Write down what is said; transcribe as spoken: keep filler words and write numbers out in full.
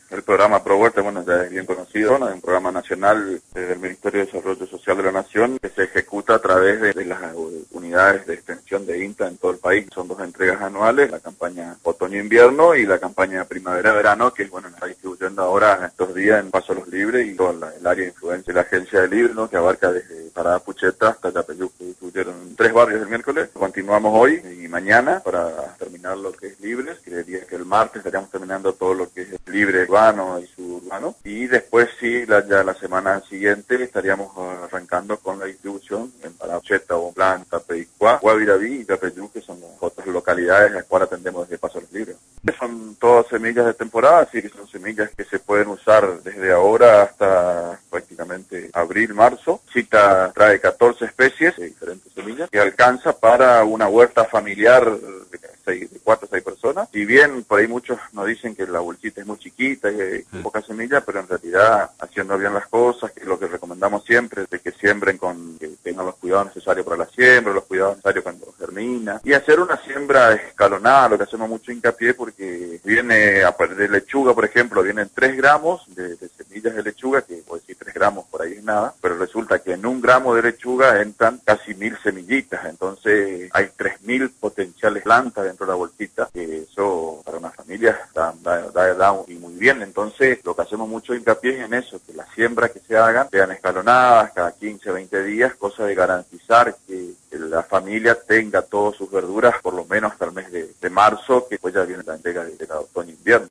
El programa ProHuerta, bueno, ya es bien conocido, ¿no? Es un programa nacional eh, del Ministerio de Desarrollo Social de la Nación que se ejecuta a través de, de las unidades de extensión de INTA en todo el país. Son dos entregas anuales, la campaña otoño-invierno y la campaña primavera-verano, que bueno, está distribuyendo ahora estos días en Paso Los Libres y todo la, el área de influencia de la agencia de libros, ¿no? Que abarca desde Parada Pucheta hasta Yapeyú, que distribuyeron tres barrios el miércoles. Continuamos hoy y mañana para terminar lo que es Libres. Creería que el martes estaríamos terminando todo lo que es libre urbano y suburbano, y después sí, la, ya la semana siguiente estaríamos arrancando con la distribución en Parapucheta, Bonblan, Tapeicuá, Guaviraví y Yapeyú, que son las otras localidades las cuales atendemos desde Paso Los Libres. Son todas semillas de temporada, así que son semillas que se pueden usar desde ahora hasta prácticamente abril, marzo. Cita trae catorce especies de diferentes semillas que alcanza para una huerta familiar de cuatro o seis personas. Si bien por ahí muchos nos dicen que la bolsita es muy chiquita y hay sí. pocas semillas, pero en realidad haciendo bien las cosas, que es lo que recomendamos siempre, de que siembren con, que tengan los cuidados necesarios para la siembra, los cuidados necesarios cuando germina, y hacer una siembra escalonada, lo que hacemos mucho hincapié, porque viene a partir de lechuga, por ejemplo, vienen tres gramos de, de semillas de lechuga, que puede decir tres gramos por ahí es nada, pero resulta que en un gramo de lechuga entran casi mil semillitas, entonces hay tres mil potenciales plantas dentro de la bolsita, que eso para una familia da, da, da, da y muy bien. Entonces lo que hacemos mucho hincapié es en eso, que las siembras que se hagan sean escalonadas cada quince, veinte días, cosa de garantizar que la familia tenga todas sus verduras por lo menos hasta el mes de, de marzo, que pues ya viene la entrega de, de la otoño-invierno.